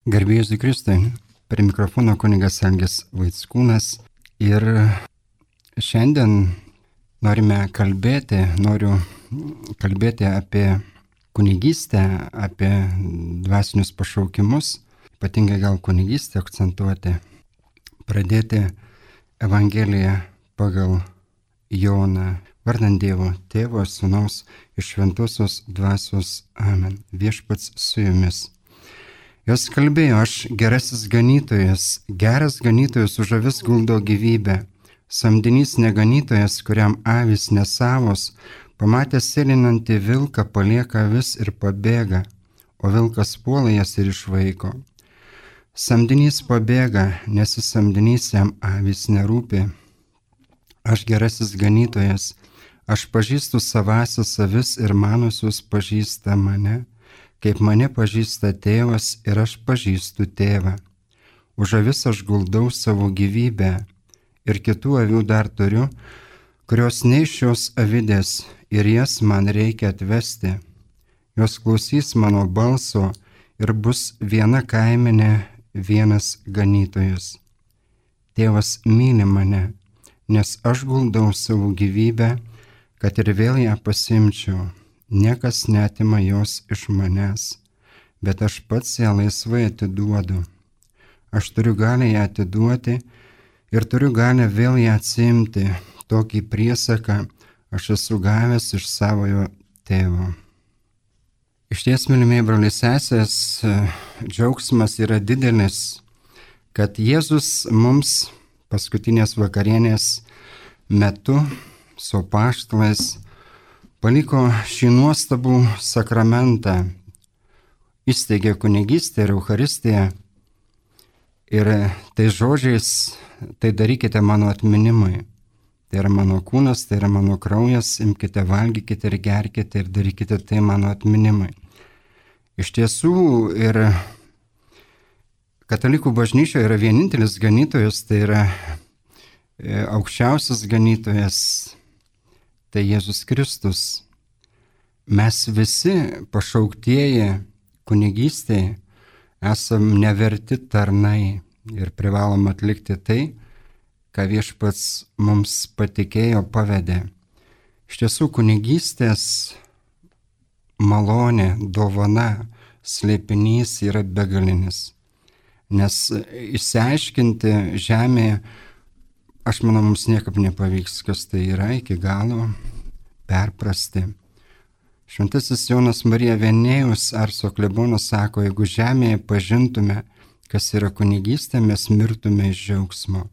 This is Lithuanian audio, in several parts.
Garbė Jėzui Kristui, prie mikrofono kunigas Algis Vaickūnas ir šiandien noriu kalbėti apie kunigystę, apie dvasinius pašaukimus, ypatingai gal kunigystę akcentuoti, pradėti Evangeliją pagal Joną, vardant Dievo Tėvo, Sūnaus ir Šventosios Dvasios. Amen. Viešpats su jumis. Jos kalbėjo: aš geras ganytojas už avis guldo gyvybę, samdinys neganytojas, kuriam avys nesavos, pamatęs sėlinantį vilką palieka avis ir pabėga, o vilkas puola jas ir išvaiko. Samdinys pabėga, nes samdinys jam avys nerūpi. Aš gerasis ganytojas, aš pažįstu savąsias avis ir manusius pažįsta mane, kaip mane pažįsta tėvas ir aš pažįstu tėvą. Už avis aš guldau savo gyvybę ir kitų avių dar turiu, kurios ne iš šios avidės ir jas man reikia atvesti. Jos klausys mano balso ir bus viena kaimenė, vienas ganytojas. Tėvas myli mane, nes aš guldau savo gyvybę, kad ir vėl ją pasimčiau. Niekas neatima jos iš manęs, bet aš pats ją laisvai atiduodu. Aš turiu galią ją atiduoti ir turiu galią vėl ją atsiimti. Tokį priesaką aš esu gavęs iš savojo tėvo. Išties, mylimieji broliai sesės, džiaugsmas yra didelis, kad Jėzus mums paskutinės vakarienės metu su apaštalais paliko šį nuostabų sakramentą, įsteigė kunigystę ir Eucharistiją ir tai žodžiais: tai darykite mano atminimui. Tai yra mano kūnas, tai yra mano kraujas, imkite, valgykite ir gerkite ir darykite tai mano atminimui. Iš tiesų ir katalikų bažnyčioje yra vienintelis ganytojas, tai yra aukščiausias ganytojas, tai Jėzus Kristus. Mes visi pašauktieji kunigystėje esam neverti tarnai ir privalom atlikti tai, ką Viešpats mums patikėjo, pavedė. Iš tiesų, kunigystės malonė, dovana, slėpinys yra begalinis. Nes išsiaiškinti žemėje, aš manau, mums niekaip nepavyks, kas tai yra iki galo perprasti. Šventasis Jonas Marija Venėjus, Arso klebonas, sako: jeigu žemėje pažintume, kas yra kunigystė, mes mirtume iš džiaugsmo.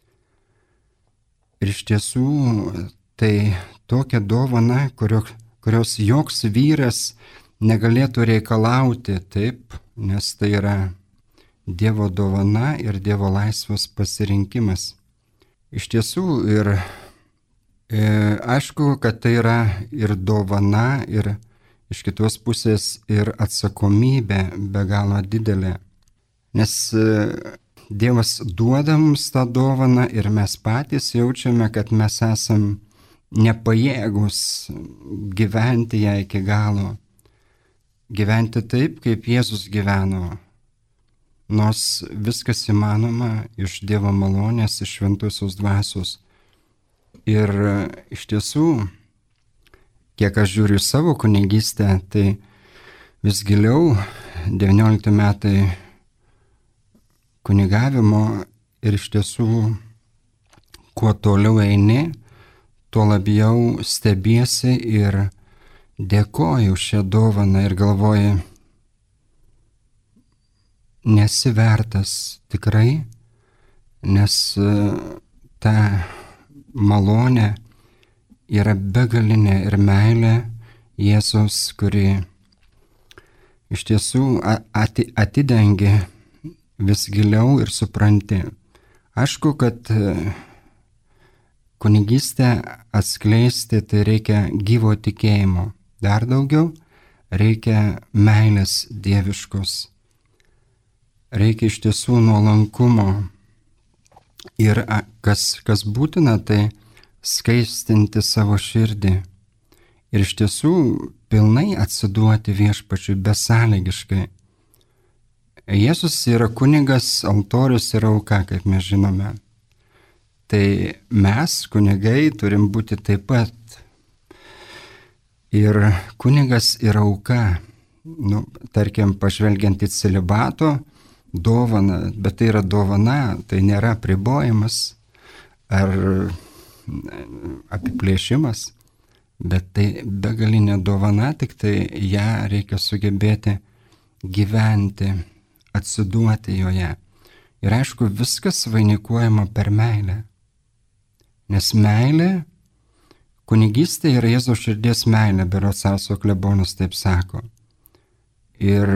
Ir iš tiesų tai tokia dovana, kurios joks vyras negalėtų reikalauti, taip, nes tai yra Dievo dovana ir Dievo laisvas pasirinkimas. Iš tiesų ir aišku, kad tai yra ir dovana, ir iš kitos pusės ir atsakomybė be galo didelė. Nes Dievas duoda mums tą dovaną ir mes patys jaučiame, kad mes esam nepajėgus gyventi ją iki galo. Gyventi taip, kaip Jėzus gyveno. Nors viskas įmanoma iš Dievo malonės, iš Šventosios Dvasios. Ir iš tiesų, kiek aš žiūriu savo kunigystę, tai vis giliau 19 metai kunigavimo ir iš tiesų, kuo toliau eini, tuo labiau stebiesi ir dėkoju šią dovaną ir galvoji: nesi vertas tikrai, nes ta malonė yra begalinė ir meilė Jėzus, kuri iš tiesų atidengia vis giliau ir supranti. Aišku, kad kunigystę atskleisti tai reikia gyvo tikėjimo. Dar daugiau reikia meilės dieviškos. Reikia iš tiesų nuolankumo. Ir kas būtina, tai skaistinti savo širdį. Ir iš tiesų pilnai atsiduoti Viešpačiui besąlygiškai. Jėzus yra kunigas, altorius ir auka, kaip mes žinome. Tai mes, kunigai, turim būti taip pat. Ir kunigas ir auka, tarkim, pažvelgiant į celibato dovaną, bet tai yra dovana, tai nėra apribojimas ar apiplėšimas, bet tai begalinė dovana, tik tai ją reikia sugebėti gyventi, atsiduoti joje. Ir aišku, viskas vainikuojama per meilę. Nes meilė, kunigystė yra Jėzaus širdies meilė, berods Arso klebonas taip sako. Ir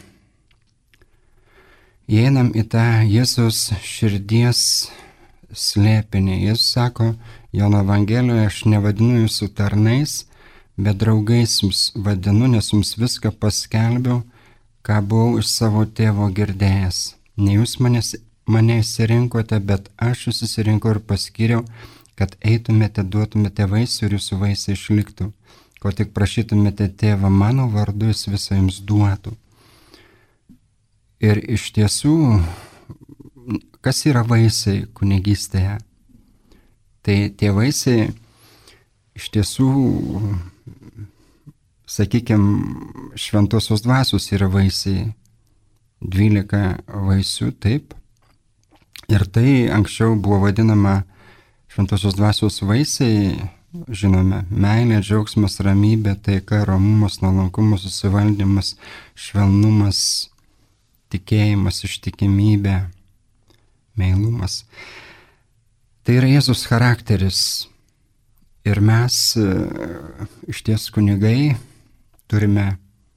įeinam į tą Jėzaus širdies slėpinį. Jėzus sako Jono Evangelijoje, aš nevadinu jūsų tarnais, bet draugais jums vadinu, nes jums viską paskelbiau, ką buvau iš savo tėvo girdėjęs. Ne jūs mane išsirinkote, bet aš jūs išsirinkau ir paskyriau, kad eitumėte, duotumėte vaisių ir jūsų vaisiai išliktų. Ko tik prašytumėte tėvą mano vardu, jis visą jums duotų. Ir iš tiesų, kas yra vaisiai kunigystėje? Tai tie vaisiai iš tiesų, sakykime, šventosios dvasios yra vaisiai. 12 vaisių, taip. Ir tai anksčiau buvo vadinama šventosios dvasios vaisiai, žinome, meilė, džiaugsmas, ramybė, taika, romumas, nuolankumas, susivaldymas, švelnumas, tikėjimas, ištikimybė, meilumas. Tai yra Jėzus charakteris. Ir mes iš ties kunigai turime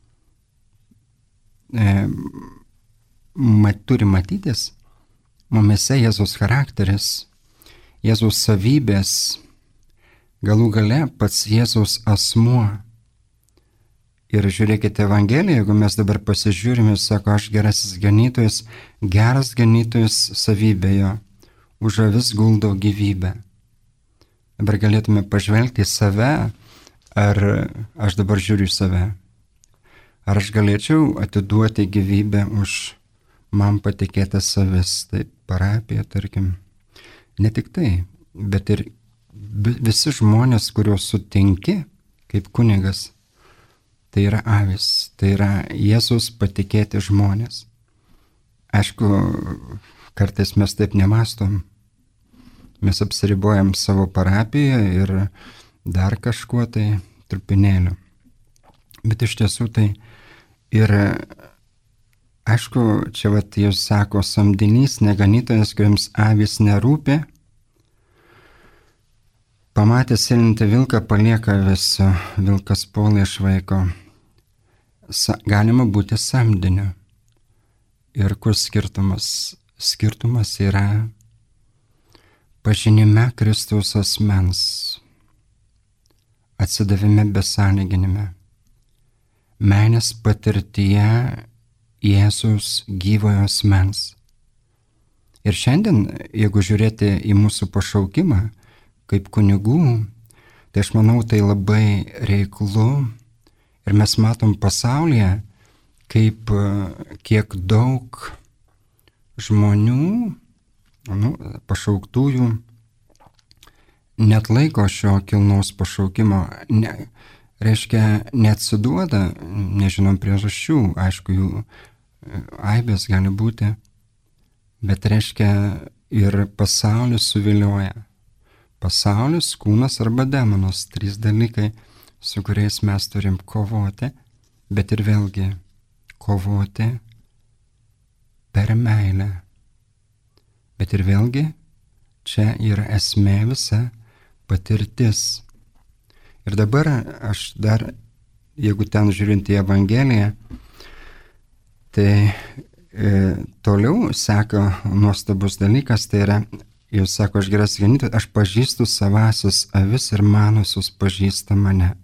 turi matytis mumise Jėzus charakteris, Jėzus savybės, galų gale pats Jėzus asmuo. Ir žiūrėkite Evangeliją, jeigu mes dabar pasižiūrime, sako, aš gerasis ganytojas, geras ganytojas savybė jo, už avis guldau gyvybę. Dabar galėtume pažvelgti į save, ar aš dabar žiūriu į save. Ar aš galėčiau atiduoti gyvybę už man patikėtas savis, tai parapija, tarkim. Ne tik tai, bet ir visi žmonės, kuriuos sutinki kaip kunigas, tai yra avis, tai yra Jėzus patikėti žmonės. Aišku, kartais mes taip nemastom. Mes apsiribojam savo parapiją ir dar kažkuo tai trupinėliu. Bet iš tiesų tai ir, aišku, čia vat jūs sako, samdinys, neganytojas, kuriems avis nerūpi, pamatęs sėlintį vilką palieka visą, vilkas puola iš vaiko. Galima būti samdiniu. Ir kur skirtumas? Skirtumas yra pažinime Kristaus asmens, atsidavime besąlyginime, meilės patirtyje Jėzus gyvojo asmens. Ir šiandien, jeigu žiūrėti į mūsų pašaukimą kaip kunigų, tai aš manau, tai labai reiklu ir mes matom pasaulyje, kaip kiek daug žmonių, pašauktųjų net laiko šio kilnaus pašaukimo, reiškia neatsiduoda, nežinom priežasčių, aišku, jų aibės gali būti, bet reiškia ir pasaulis suvilioja. Pasaulis, kūnas arba demonas, 3 dalykai, su kuriais mes turim kovoti, bet ir vėlgi kovoti per meilę. Bet ir vėlgi, čia yra esmė visa patirtis. Ir dabar aš dar, jeigu ten žiūrint į Evangeliją, tai toliau seka nuostabus dalykas, tai yra, jūs sako, aš geras ganytojas, aš pažįstu savasius avis ir manusius pažįsta mane.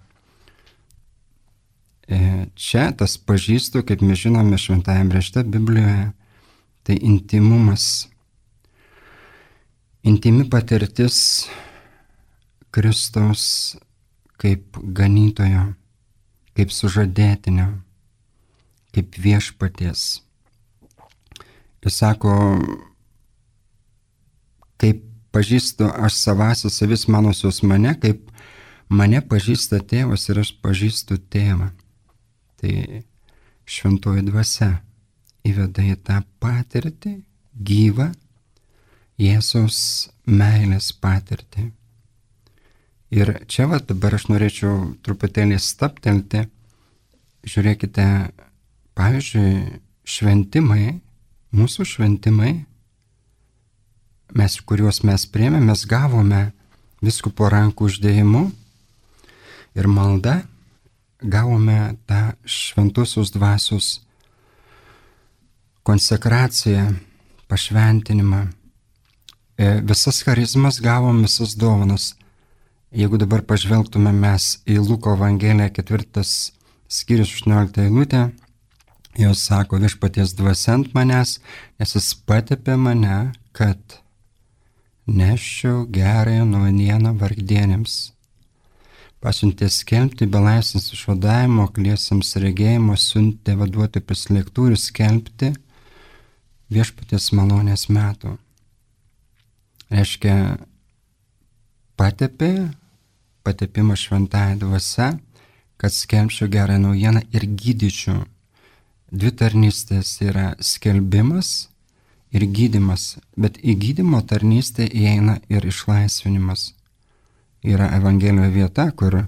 Čia tas pažįstu, kaip mes žinome šventajame rašte Biblijoje, tai intimumas. Intimi patirtis Kristaus kaip ganytojo, kaip sužadėtinio, kaip viešpaties. Jis sako, kaip pažįstu aš savąsias, savis manosios mane, kaip mane pažįsta tėvas ir aš pažįstu tėvą. Tai šventoji dvasia įveda į tą patirtį, gyvą Jėzaus meilės patirtį. Ir čia dabar aš norėčiau truputėlį stabtelti. Žiūrėkite, pavyzdžiui, šventimai, mūsų šventimai, kuriuos mes priėmėme, mes gavome vyskupo rankų uždėjimu ir malda, gavome tą šventosios dvasios konsekraciją, pašventinimą. Visas charizmas gavom, visas dovanas. Jeigu dabar pažvelgtume mes į Luko Evangeliją 4 skyrius 18 eilutę, jos sako, viešpaties dvasia ant manęs, nes jis patepė mane, kad neščiau gerąją naujieną vargdienėms. Pasiuntė skelbti belaisviams išvadavimo, akliesiems regėjimo, siuntė vaduoti prislėgtų ir skelbti viešpaties malonės metų. Reiškia, patepimą šventąja dvasia, kad skelbčiau gerą naujieną ir gydyčiau. Dvi tarnystės yra skelbimas ir gydymas, bet į gydymo tarnystę įeina ir išlaisvinimas. Yra Evangelijoje vieta, kur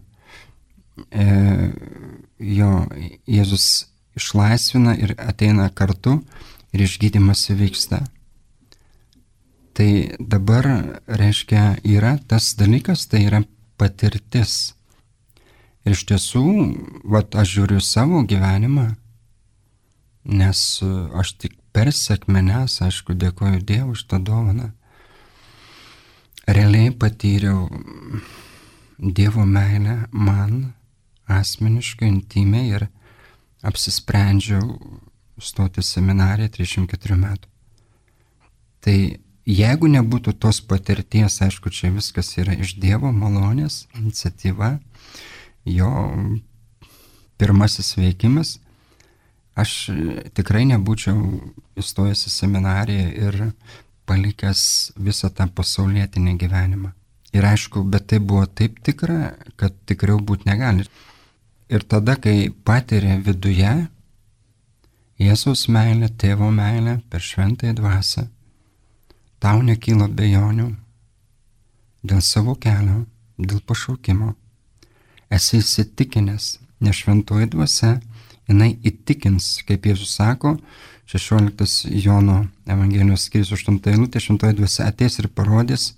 Jėzus išlaisvina ir ateina kartu ir išgydymas įvyksta. Tai dabar, reiškia, yra tas dalykas, tai yra patirtis. Ir iš tiesų, aš žiūriu savo gyvenimą, nes aš tik per sekmenes, aišku, dėkoju Dievui už tą dovaną. Realiai patyriau Dievo meilę man asmeniškai, intymiai ir apsisprendžiau stoti seminariją 34 metų. Tai jeigu nebūtų tos patirties, aišku, čia viskas yra iš Dievo malonės, iniciatyva, jo pirmasis veikimas, aš tikrai nebūčiau įstojęs į seminariją ir palikęs visą tą pasaulietinį gyvenimą. Ir aišku, bet tai buvo taip tikra, kad tikriau būti negali. Ir tada, kai patiria viduje Jėzaus meilę, tėvo meilę per šventąją dvasią, tau nekyla abejonių dėl savo kelio, dėl pašaukimo. Esi įsitikinęs, nes šventoji dvasia, jinai įtikins, kaip Jėzus sako, 16 Jono Evangelijos skyrius 8 eilutė, šventoji dvasia ateis ir parodys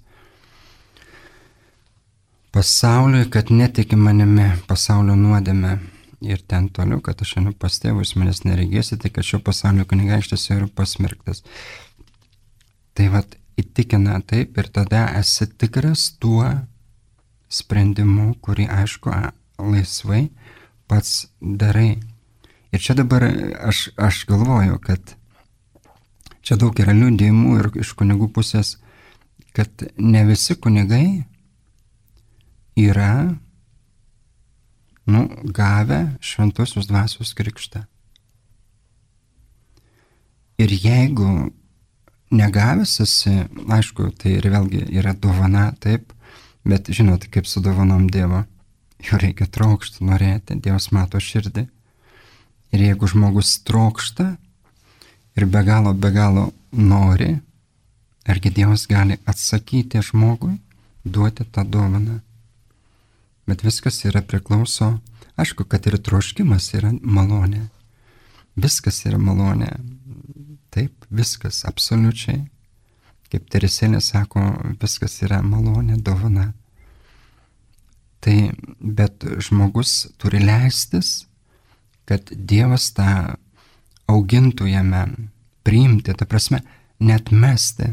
pasauliui, kad netiki manimi, pasaulio nuodėme. Ir ten toliau, kad aš einu pas tėvą, jūs manęs neregėsite, kad šio pasaulio kunigaikštis yra pasmerktas. Tai įtikina taip ir tada esi tikras tuo sprendimu, kurį, aišku, laisvai pats darai. Ir čia dabar aš galvoju, kad čia daug yra liudijimų ir iš kunigų pusės, kad ne visi kunigai yra gavę šventosios dvasios krikštą. Ir jeigu negavęs esi, aišku, tai ir vėlgi yra dovana, taip, bet žinot, kaip su dovanom Dievo, jo reikia trokšti, norėti, Dievas mato širdį. Ir jeigu žmogus trokšta ir be galo nori, argi Dievas gali atsakyti žmogui, duoti tą dovaną. Bet viskas yra priklauso, aišku, kad ir troškimas yra malonė. Viskas yra malonė. Taip, viskas, absoliučiai. Kaip Teresėlė sako, viskas yra malonė, dovana. Tai, bet žmogus turi leistis, kad Dievas tą augintų jame, priimti, ta prasme, net mesti.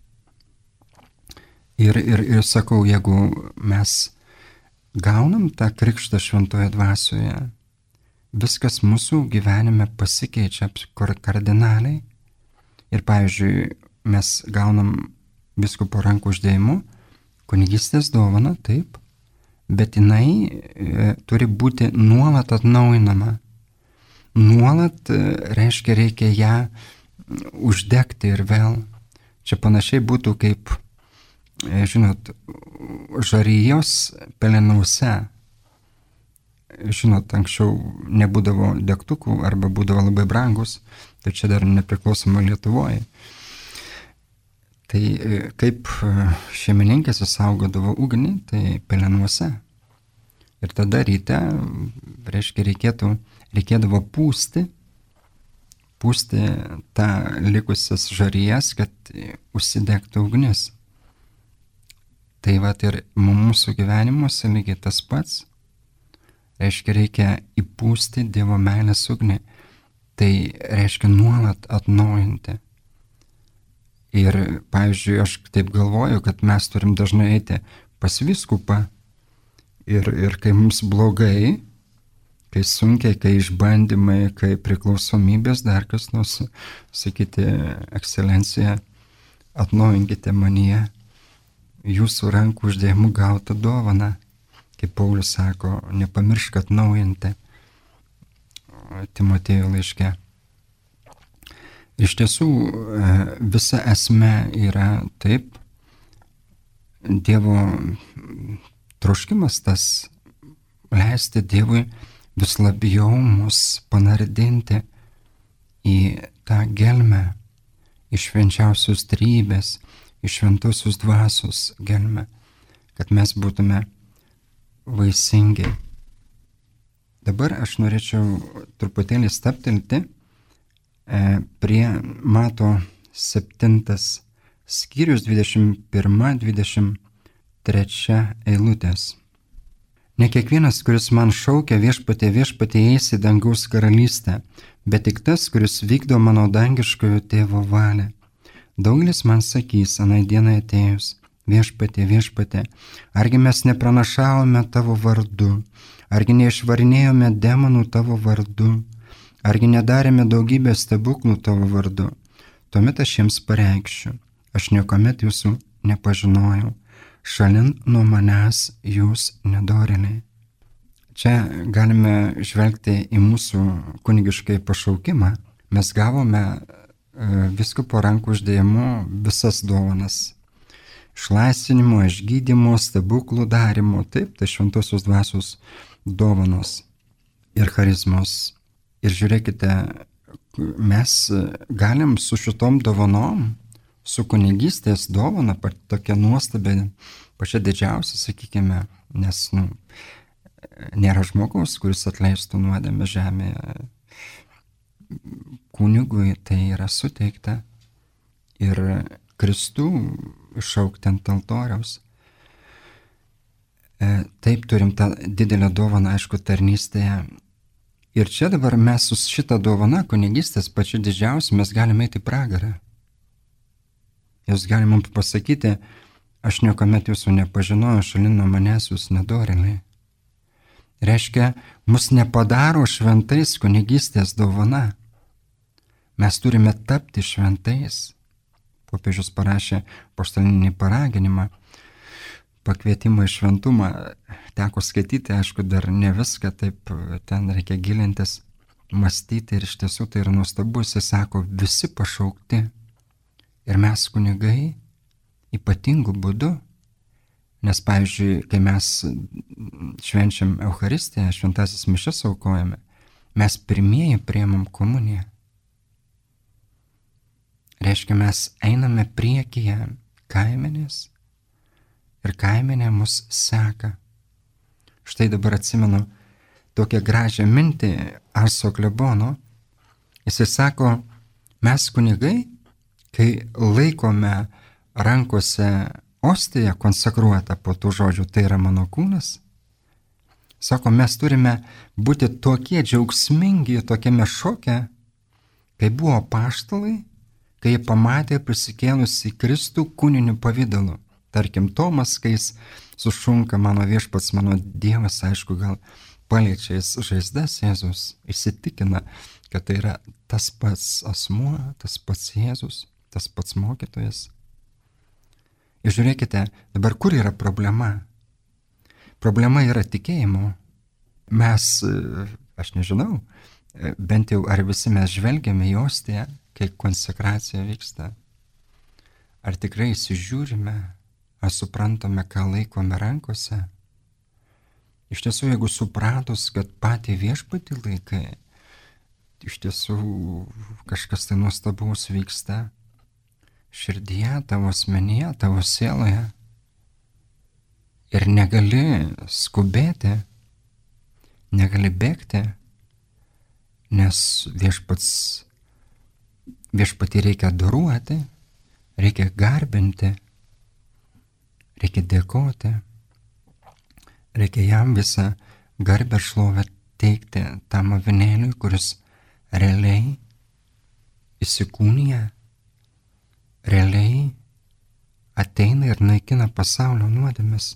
Ir sakau, jeigu mes gaunam tą krikštą šventoje dvasioje, viskas mūsų gyvenime pasikeičia kardinaliai. Ir pavyzdžiui, mes gaunam vyskupo rankų uždėjimu, kunigystės dovaną, taip, bet jinai turi būti nuolat atnaujinama. Nuolat, reiškia, reikia ją uždegti ir vėl. Čia panašiai būtų kaip, žinot, žarijos pelenuose. Žinot, anksčiau nebūdavo degtukų arba būdavo labai brangus, tai čia dar nepriklausoma Lietuvoje. Tai kaip šeimininkės įsaugodavo ugnį, tai pelenuose. Ir tada ryte, reiškia, reikėdavo pūsti tą likusias žarijas, kad užsidegtų ugnis. Tai vat ir mūsų gyvenimuose lygiai tas pats. Reiškia, reikia įpūsti Dievo meilės ugnį. Tai reiškia nuolat atnaujinti. Ir, pavyzdžiui, aš taip galvoju, kad mes turim dažnai eiti pas vyskupą ir kai mums blogai, kai sunkiai, kai išbandymai, kai priklausomybės, dar kas nors, sakyti, ekscelencija, atnaujinkite manyje jūsų rankų uždėjimų gautą dovaną. Kaip Paulius sako, nepamiršk atnaujinti Timotėjo laiške. Iš tiesų, visa esmė yra taip, Dievo troškimas tas leisti Dievui vis labiau mus panardinti į tą gelmę, į švenčiausios trybės, į šventosios dvasios gelmę, kad mes būtume vaisingi. Dabar aš norėčiau truputėlį stabtelti prie Mato 7 skyrius 21-23 eilutės. Ne kiekvienas, kuris man šaukia viešpatie, viešpatie, eis į dangaus karalystę, bet tik tas, kuris vykdo mano dangiškojo tėvo valią. Daugelis man sakys, anai dienai atėjus, viešpatie, viešpatie, argi mes nepranašavome tavo vardu, argi neišvarinėjome demonų tavo vardu, argi nedarėme daugybę stebuklų tavo vardu. Tuomet aš jiems pareikšiu, aš niekuomet jūsų nepažinojau, šalin nuo manęs jūs nedorėliai. Čia galime žvelgti į mūsų kunigiškai pašaukimą. Mes gavome vyskupo rankų uždėjimu visas dovanas. Išlaisvinimo, išgydymo, stebuklų darimo, taip, tai šventosios dvasios dovanos ir charizmos. Ir žiūrėkite, mes galim su šitom dovanom, su kunigystės dovana, tokia nuostabė, pačia didžiausia, sakykime, nes nėra žmogaus, kuris atleistų nuodėmę žemėje. Kunigui tai yra suteikta ir Kristų išaukti ant altoriaus. Taip turim tą didelę dovaną, aišku, tarnystėje. Ir čia dabar mes su šitą dovaną, kunigystės pačiu didžiausiu, mes galime eiti į pragarą. Jūs galime mums pasakyti, aš niekuomet jūsų nepažinojau, šalin nuo manęs jūs nedorėliai. Reiškia, mus nepadaro šventais kunigystės dovana. Mes turime tapti šventais. Popiežius parašė apaštalinį paraginimą, pakvietimą į šventumą. Teko skaityti, aišku, dar ne viską, taip ten reikia gilintis, mąstyti ir iš tiesų tai yra nuostabu. Jis sako, visi pašaukti. Ir mes kunigai ypatingų būdų, nes pavyzdžiui, kai mes švenčiam Eucharistiją, šventasis mišias aukojame, mes pirmieji priimam komuniją. Reiškia, mes einame priekyje kaimenės ir kaimenė mus seka. Štai dabar atsimenu tokią gražią mintį Arso klebono. Jisai sako, mes kunigai, kai laikome rankose ostiją konsekruotą po tų žodžių, tai yra mano kūnas, sako, mes turime būti tokie džiaugsmingi, tokiame šoke, kai buvo apaštalai, kai jie pamatė prisikėlusi Kristų kūniniu pavidalu. Tarkim, Tomas, kai jis sušunka, mano viešpats, mano Dievas, aišku, gal paliečia jis žaizdas Jėzus, įsitikina, kad tai yra tas pats asmuo, tas pats Jėzus, tas pats mokytojas. Ir žiūrėkite, dabar kur yra problema? Problema yra tikėjimo. Mes, aš nežinau, bent jau ar visi mes žvelgiame į ostiją, kai konsekracija vyksta, ar tikrai įsižiūrime, ar suprantame, ką laikome rankose? Iš tiesų, jeigu supratus, kad patį viešpatį laikai, iš tiesų kažkas tai nuostabaus vyksta širdyje, tavo asmenyje, tavo sieloje. Ir negali skubėti, negali bėgti, nes viešpatį reikia adoruoti, reikia garbinti, reikia dėkoti, reikia jam visą garbę ir šlovę teikti tam avinėliui, kuris realiai įsikūnija, realiai ateina ir naikina pasaulio nuodėmes.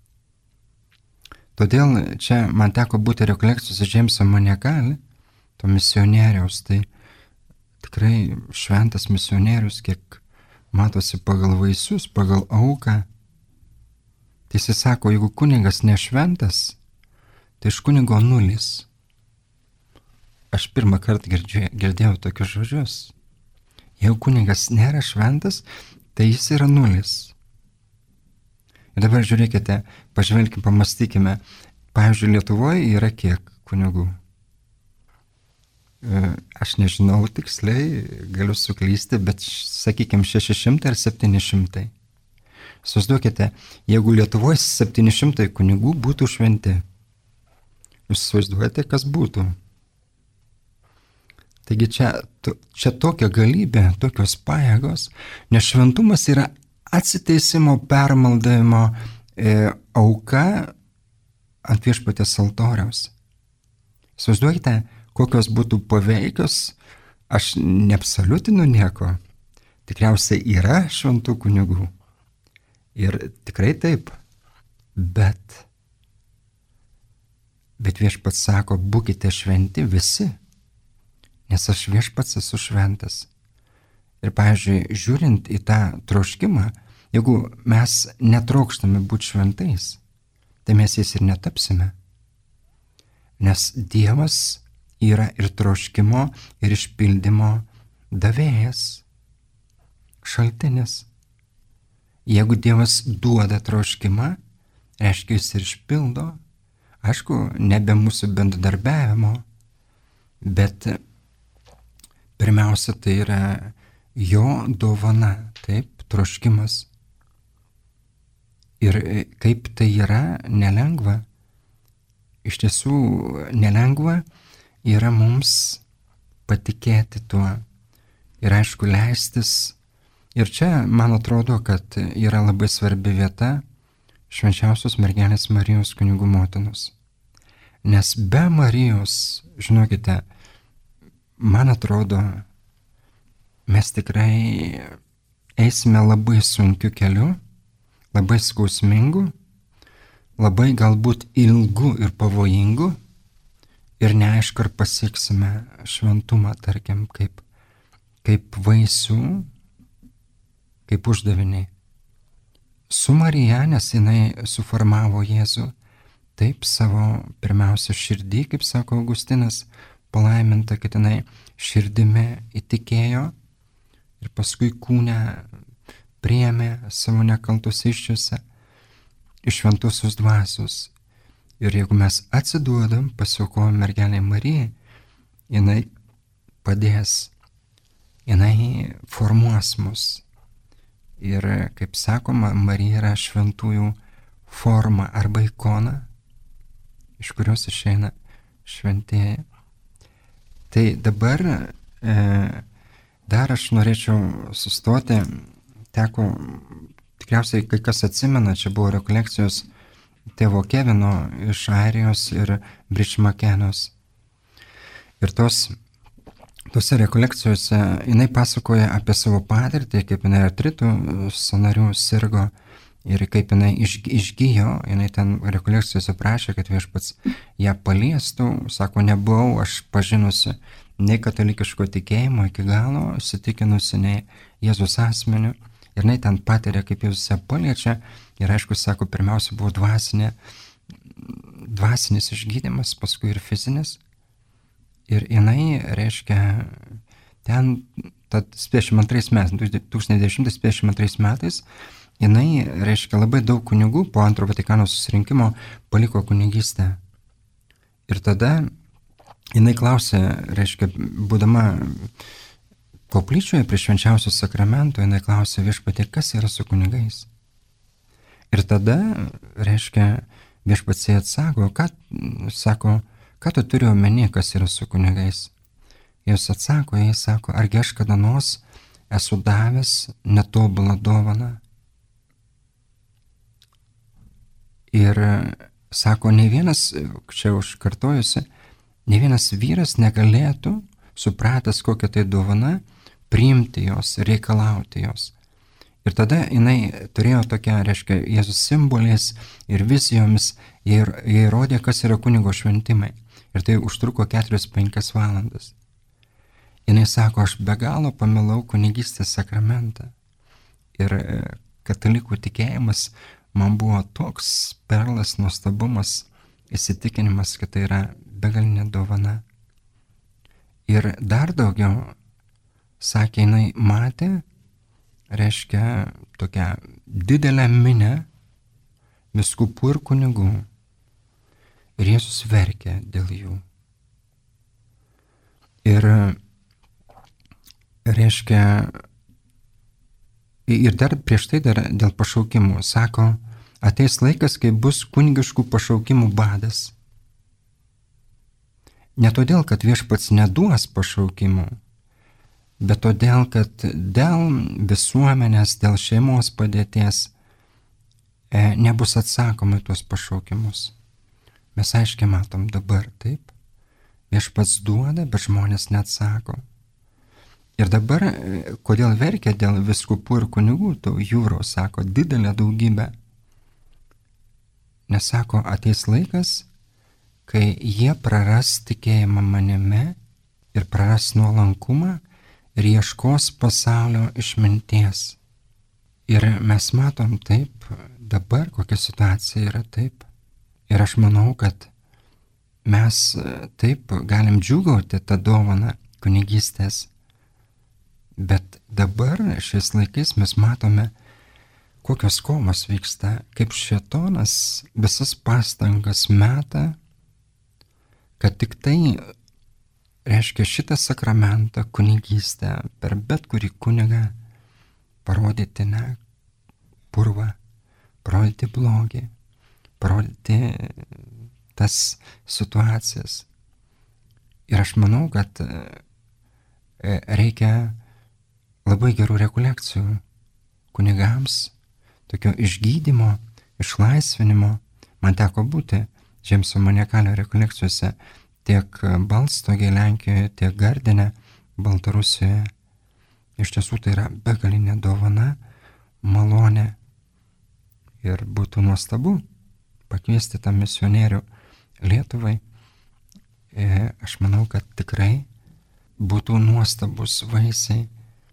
Todėl čia man teko būti rekolekcijos Džeimso Monegali, to misionieriaus, tai tikrai šventas misionierius, kiek matosi pagal vaisius, pagal auką. Tai jis sako, jeigu kunigas nešventas, tai iš kunigo nulis. Aš pirmą kartą girdėjau tokius žodžius. Jeigu kunigas nėra šventas, tai jis yra nulis. Ir dabar žiūrėkite, pažvelkime, pamastykime. Pavyzdžiui, Lietuvoje yra kiek kunigų? Aš nežinau tiksliai, galiu suklysti, bet sakykime 600 ar 700. Suvaizduokite, jeigu Lietuvoje 700 kunigų būtų šventi, jūs suvaizduojate, kas būtų. Taigi čia tokia galybė, tokios pajėgos, nes šventumas yra atsiteisimo, permaldavimo auka ant viešpaties altoriaus. Suvaizduokite, kokios būtų paveikios, aš neabsoliutinu nieko, tikriausiai yra šventų kunigų. Ir tikrai taip, bet viešpats sako, būkite šventi visi, nes aš viešpats esu šventas. Ir, pavyzdžiui, žiūrint į tą troškimą, jeigu mes netrokštame būti šventais, tai mes jais ir netapsime. Nes Dievas yra ir troškimo, ir išpildymo davėjas, šaltinis. Jeigu Dievas duoda troškimą, reiškia jis ir išpildo, aišku, nebe mūsų bendradarbiavimo, bet pirmiausia, tai yra jo dovana, taip, troškimas. Ir kaip tai yra nelengva, iš tiesų nelengva yra mums patikėti tuo ir aišku leistis. Ir čia, man atrodo, kad yra labai svarbi vieta švenčiausios mergelės Marijos kunigų motinos. Nes be Marijos, žinokite, man atrodo, mes tikrai eisime labai sunkiu keliu, labai skausmingu, labai galbūt ilgu ir pavojingu ir neaišku, ar pasieksime šventumą, tarkim, kaip vaisių, kaip uždaviniai. Su Marija, nes jinai suformavo Jėzų, taip savo pirmiausia širdį, kaip sako Augustinas, palaiminta, kad jinai širdimi įtikėjo ir paskui kūne priėmė savo nekaltus iščiuose iš šventosios dvasios. Ir jeigu mes atsiduodam, pasiaukojam mergelei Marijai, jinai padės, jinai formuos mus. Ir, kaip sakoma, Marija yra šventųjų forma arba ikona, iš kurios išeina šventieji. Tai dabar dar aš norėčiau sustoti, teko, tikriausiai kai kas atsimena, čia buvo rekolekcijos tėvo Kevino iš Airijos ir Bričmakenos. Ir tose rekolekcijose jinai pasakoja apie savo patirtį, kaip jinai artritų sąnarių sirgo ir kaip jinai išgijo. Jinai ten rekolekcijose prašė, kad viešpats ją paliestų. Sako, nebuvau aš pažinusi nei katalikiško tikėjimo iki galo, įsitikinusi nei Jėzus asmeniu. Ir jinai ten patiria, kaip Jėzus ją paliečia. Ir aišku, sako, pirmiausia buvo dvasinis išgydymas, paskui ir fizinis. Ir jinai, reiškia, ten tad 1952 metais jinai, reiškia, labai daug kunigų po antro Vatikano susirinkimo paliko kunigystę. Ir tada jinai klausė, reiškia, būdama koplyčioje prie švenčiausio sakramento, jinai klausė Viešpatie, kas yra su kunigais. Ir tada, reiškia, Viešpats atsako, ką tu turi omeny, kas yra su kunigais. Jis atsako, jis sako, argi aš kada nors esu davęs netobulą dovaną. Ir sako, ne vienas, čia užkartojusi, ne vienas vyras negalėtų, supratęs kokią tai dovana, priimti jos, reikalauti jos. Ir tada jinai turėjo tokią, reiškia, Jėzus simboliais ir vizijomis, jie įrodė, kas yra kunigo šventimai. Ir tai užtruko 4-5 valandas. Jinai sako, aš be galo pamilau kunigystės sakramentą. Ir katalikų tikėjimas man buvo toks perlas, nuostabumas, įsitikinimas, kad tai yra begalinė dovana. Ir dar daugiau, sakė, jinai matė, reiškia, tokią didelę minę vyskupų ir kunigų. Ir Jėzus verkė dėl jų. Ir, reiškia, ir dar prieš tai dar dėl pašaukimų, sako, ateis laikas, kai bus kunigiškų pašaukimų badas. Ne todėl, kad Viešpats neduos pašaukimų, bet todėl, kad dėl visuomenės, dėl šeimos padėties nebus atsakoma į tuos pašaukimus. Mes aiškiai matom dabar, taip. Viešpats duoda, bet žmonės neatsako. Ir dabar, kodėl verkia dėl vyskupų ir kunigų, tų jūrų, sako, didelė daugybė. Nes sako, ateis laikas, kai jie praras tikėjimą manimi ir praras nuolankumą ir ieškos pasaulio išminties. Ir mes matom taip, dabar kokia situacija yra taip. Ir aš manau, kad mes taip galim džiūgauti tą dovaną kunigystės. Bet dabar šiais laikais mes matome, kokios kovos vyksta, kaip šėtonas visas pastangas meta, kad tik tai, reiškia, šitą sakramentą, kunigystę, per bet kurį kunigą parodyti purvą, parodyti blogį, parodyti tas situacijas. Ir aš manau, kad reikia labai gerų rekolekcijų kunigams, tokio išgydymo, išlaisvinimo. Man teko būti Džeimso Maniakalio rekolekcijose tiek Balstogėje, Lenkijoje, tiek Gardine, Baltarusijoje. Iš tiesų tai yra begalinė dovana, malonė. Ir būtų nuostabu pakviesti tą misionierių Lietuvai. Aš manau, kad tikrai būtų nuostabus vaisiai.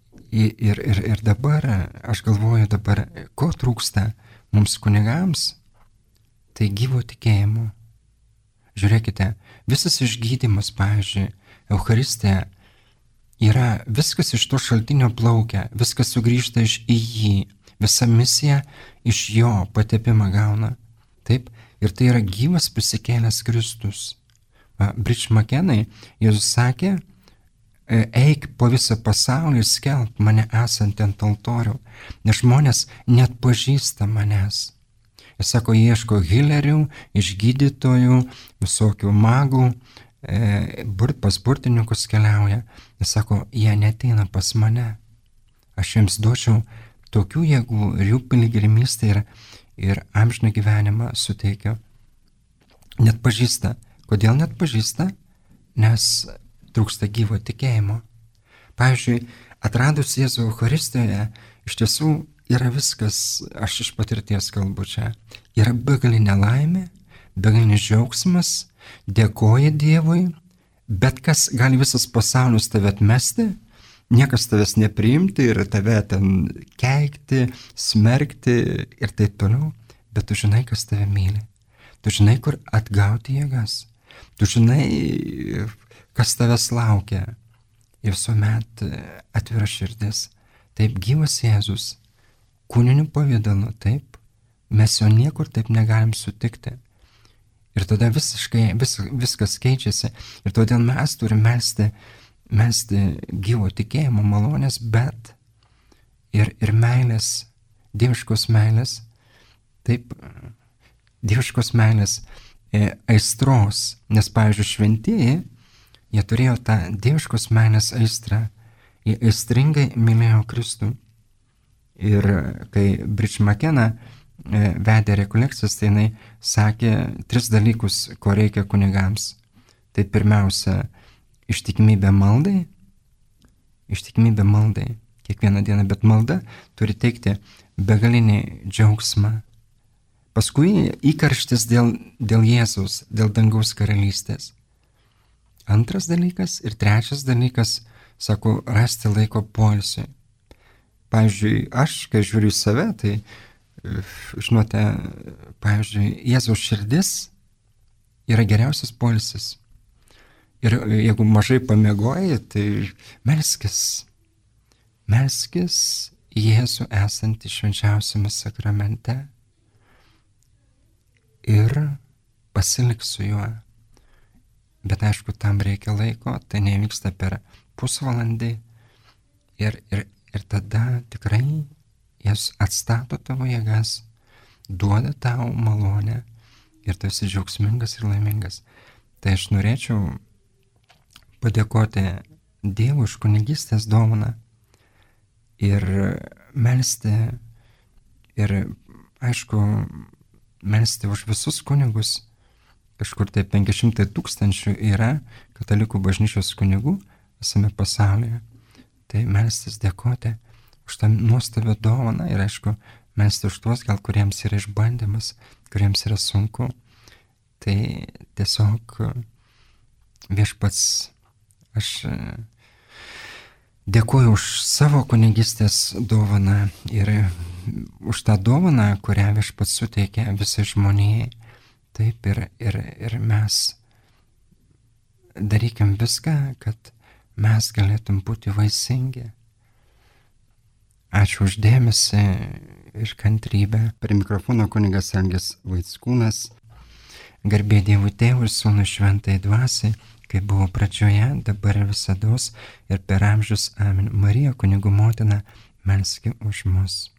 Ir dabar, aš galvoju dabar, ko trūksta mums kunigams, tai gyvo tikėjimo. Žiūrėkite, visas išgydymas, pavyzdžiui, Eucharistija, yra viskas iš to šaltinio plaukia, viskas sugrįžta į jį, visa misija iš jo patepimą gauna. Taip, ir tai yra gyvas prisikėlęs Kristus. Bridge McKenna, Jėzus sakė, eik po visą pasaulį ir skelbk mane esantį ant altorių, nes žmonės net pažįsta manęs. Jis sako, ieško hilerių, išgydytojų, visokių magų, pas burtininkus keliauja. Jis sako, jie neteina pas mane. Aš jiems duočiau tokių jėgų ir jų piligrimystę ir amžiną gyvenimą suteikiu. Net pažįsta. Kodėl net pažįsta? Nes trūksta gyvo tikėjimo. Pavyzdžiui, atradus Jėzų Eucharistijoje, iš tiesų yra viskas, aš iš patirties kalbu čia, yra begalinė laimė, begalinis džiaugsmas, dėkoja Dievui, bet kas gali visas pasaulis tave atmesti, niekas tavęs nepriimti ir tave ten keikti, smerkti ir taip toliau, bet tu žinai, kas tave myli, tu žinai, kur atgauti jėgas, tu žinai, kas tavęs laukia. ir visuomet atvira širdis. Taip, gyvas Jėzus, kūniniu pavidalu, taip, mes jo niekur taip negalim sutikti. Ir tada viskas keičiasi. Ir todėl mes turime melsti gyvo tikėjimo malonės, bet ir meilės, dieviškos meilės, taip, dieviškos meilės aistros. Nes, pavyzdžiui, šventieji, jie turėjo tą dieviškos meilės aistrą. Jie aistringai mylėjo Kristų. Ir kai Bridge McKenna vedė rekolekcijas, tai jinai sakė 3 dalykus, ko reikia kunigams. Tai pirmiausia, ištikimybė maldai, kiekvieną dieną, bet malda turi teikti begalinį džiaugsmą. Paskui įkarštis dėl Jėzaus, dėl dangaus karalystės. Antras dalykas ir trečias dalykas, sako, rasti laiko poilsiui. Pavyzdžiui, aš, kai žiūriu į save, tai žinote, pavyzdžiui, Jėzaus širdis yra geriausias poilsis. Ir jeigu mažai pamiegoji, tai melskis Jėzų esantį švenčiausiame sakramente ir pasilik su juo. Bet aišku, tam reikia laiko, tai nevyksta per pusvalandį ir tada tikrai Jėzus atstato tavo jėgas, duoda tau malonę ir tu esi džiaugsmingas ir laimingas. Tai aš norėčiau padėkoti Dievui už kunigystės dovaną ir melsti ir, aišku, melsti už visus kunigus. Kažkur tai 500 000 yra katalikų bažnyčios kunigų visame pasaulyje. Tai melstis, dėkoti už tą nuostabią dovaną ir, aišku, melsti už tuos, gal kuriems yra išbandymas, kuriems yra sunku. Tai tiesiog Viešpats, aš dėkuoju už savo kunigystės dovaną ir už tą dovaną, kurią Viešpats suteikia visai žmonijai. Taip, ir mes darykim viską, kad mes galėtum būti vaisingi. Ačiū už dėmesį ir kantrybę. Prie mikrofono kunigas Algis Vaickūnas. Garbė Dievui Tėvui ir Sūnui Šventajai Dvasiai, kaip buvo pradžioje, dabar ir visados, ir per amžius. Amen. Marija, kunigų motina, melski už mus.